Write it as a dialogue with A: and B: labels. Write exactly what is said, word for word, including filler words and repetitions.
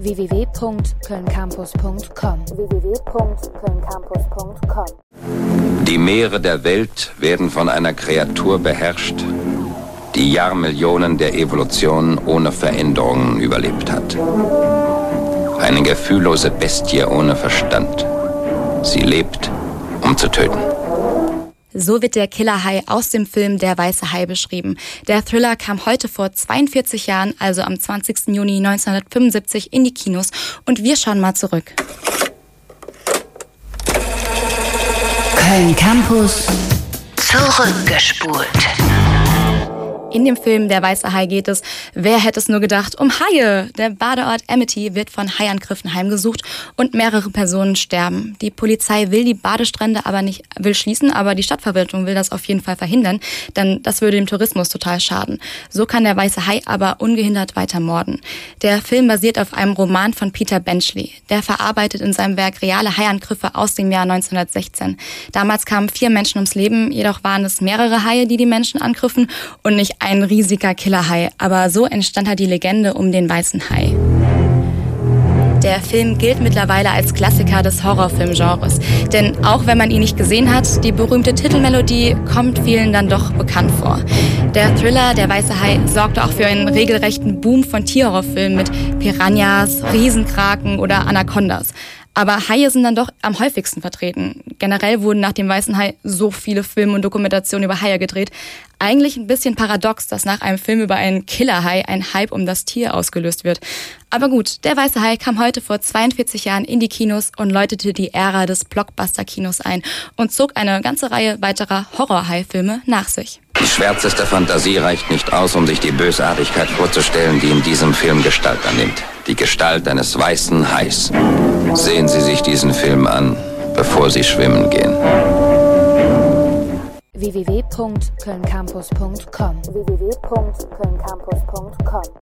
A: w w w punkt köln campus punkt com w w w punkt köln campus punkt com.
B: Die Meere der Welt werden von einer Kreatur beherrscht, die Jahrmillionen der Evolution ohne Veränderungen überlebt hat. Eine gefühllose Bestie ohne Verstand. Sie lebt, um zu töten.
C: So wird der Killerhai aus dem Film Der weiße Hai beschrieben. Der Thriller kam heute vor zweiundvierzig Jahren, also am zwanzigsten Juni neunzehnhundertfünfundsiebzig, in die Kinos. Und wir schauen mal zurück.
D: Köln Campus zurückgespult.
C: In dem Film Der weiße Hai geht es, wer hätte es nur gedacht, um Haie. Der Badeort Amity wird von Haiangriffen heimgesucht und mehrere Personen sterben. Die Polizei will die Badestrände aber nicht, will schließen, aber die Stadtverwaltung will das auf jeden Fall verhindern, denn das würde dem Tourismus total schaden. So kann der weiße Hai aber ungehindert weiter morden. Der Film basiert auf einem Roman von Peter Benchley. Der verarbeitet in seinem Werk reale Haiangriffe aus dem Jahr neunzehnhundertsechzehn. Damals kamen vier Menschen ums Leben, jedoch waren es mehrere Haie, die die Menschen angriffen und nicht ein riesiger Killerhai, aber so entstand halt die Legende um den weißen Hai. Der Film gilt mittlerweile als Klassiker des Horrorfilmgenres, denn auch wenn man ihn nicht gesehen hat, die berühmte Titelmelodie kommt vielen dann doch bekannt vor. Der Thriller Der weiße Hai sorgte auch für einen regelrechten Boom von Tierhorrorfilmen mit Piranhas, Riesenkraken oder Anacondas. Aber Haie sind dann doch am häufigsten vertreten. Generell wurden nach dem weißen Hai so viele Filme und Dokumentationen über Haie gedreht. Eigentlich ein bisschen paradox, dass nach einem Film über einen Killerhai ein Hype um das Tier ausgelöst wird. Aber gut, Der weiße Hai kam heute vor zweiundvierzig Jahren in die Kinos und läutete die Ära des Blockbuster-Kinos ein und zog eine ganze Reihe weiterer Horror-Hai-Filme nach sich.
B: Die schwärzeste Fantasie reicht nicht aus, um sich die Bösartigkeit vorzustellen, die in diesem Film Gestalt annimmt. Die Gestalt eines weißen Hais. Sehen Sie sich diesen Film an, bevor Sie schwimmen gehen.
A: w w w punkt köln campus punkt com w w w punkt köln campus punkt com